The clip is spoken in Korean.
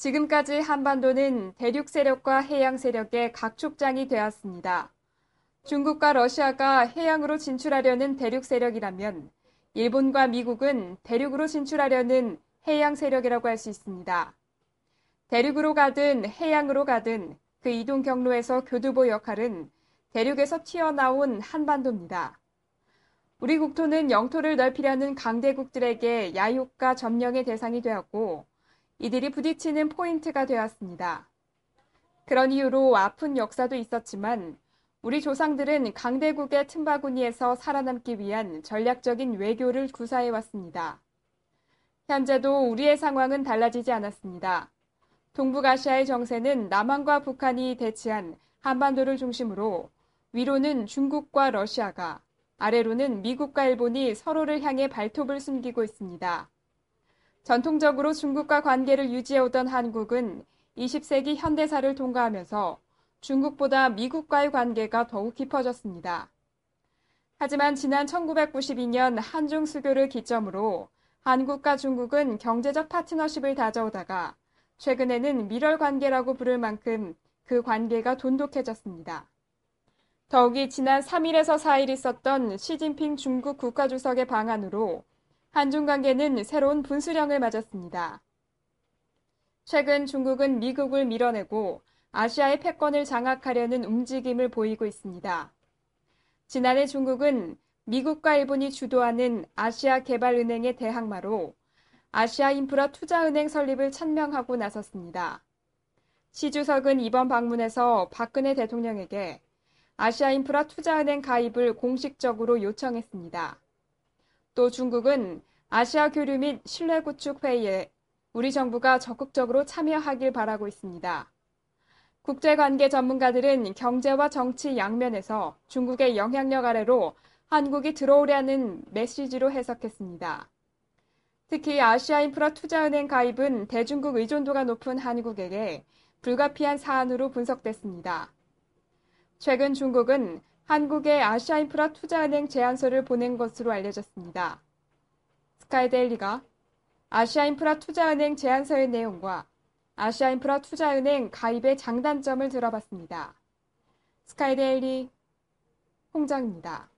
지금까지 한반도는 대륙 세력과 해양 세력의 각축장이 되었습니다. 중국과 러시아가 해양으로 진출하려는 대륙 세력이라면 일본과 미국은 대륙으로 진출하려는 해양 세력이라고 할 수 있습니다. 대륙으로 가든 해양으로 가든 그 이동 경로에서 교두보 역할은 대륙에서 튀어나온 한반도입니다. 우리 국토는 영토를 넓히려는 강대국들에게 야욕과 점령의 대상이 되었고 이들이 부딪히는 포인트가 되었습니다. 그런 이유로 아픈 역사도 있었지만 우리 조상들은 강대국의 틈바구니에서 살아남기 위한 전략적인 외교를 구사해왔습니다. 현재도 우리의 상황은 달라지지 않았습니다. 동북아시아의 정세는 남한과 북한이 대치한 한반도를 중심으로 위로는 중국과 러시아가, 아래로는 미국과 일본이 서로를 향해 발톱을 숨기고 있습니다. 전통적으로 중국과 관계를 유지해오던 한국은 20세기 현대사를 통과하면서 중국보다 미국과의 관계가 더욱 깊어졌습니다. 하지만 지난 1992년 한중 수교를 기점으로 한국과 중국은 경제적 파트너십을 다져오다가 최근에는 밀월 관계라고 부를 만큼 그 관계가 돈독해졌습니다. 더욱이 지난 3일에서 4일 있었던 시진핑 중국 국가주석의 방한으로 한중 관계는 새로운 분수령을 맞았습니다. 최근 중국은 미국을 밀어내고 아시아의 패권을 장악하려는 움직임을 보이고 있습니다. 지난해 중국은 미국과 일본이 주도하는 아시아개발은행의 대항마로 아시아인프라투자은행 설립을 천명하고 나섰습니다. 시 주석은 이번 방문에서 박근혜 대통령에게 아시아인프라투자은행 가입을 공식적으로 요청했습니다. 또 중국은 아시아 교류 및 신뢰 구축 회의에 우리 정부가 적극적으로 참여하길 바라고 있습니다. 국제관계 전문가들은 경제와 정치 양면에서 중국의 영향력 아래로 한국이 들어오려는 메시지로 해석했습니다. 특히 아시아인프라투자은행 가입은 대중국 의존도가 높은 한국에게 불가피한 사안으로 분석됐습니다. 최근 중국은 한국에 아시아인프라투자은행 제안서를 보낸 것으로 알려졌습니다. 스카이데일리가 아시아인프라투자은행 제안서의 내용과 아시아인프라투자은행 가입의 장단점을 들어봤습니다. 스카이데일리 홍정입니다.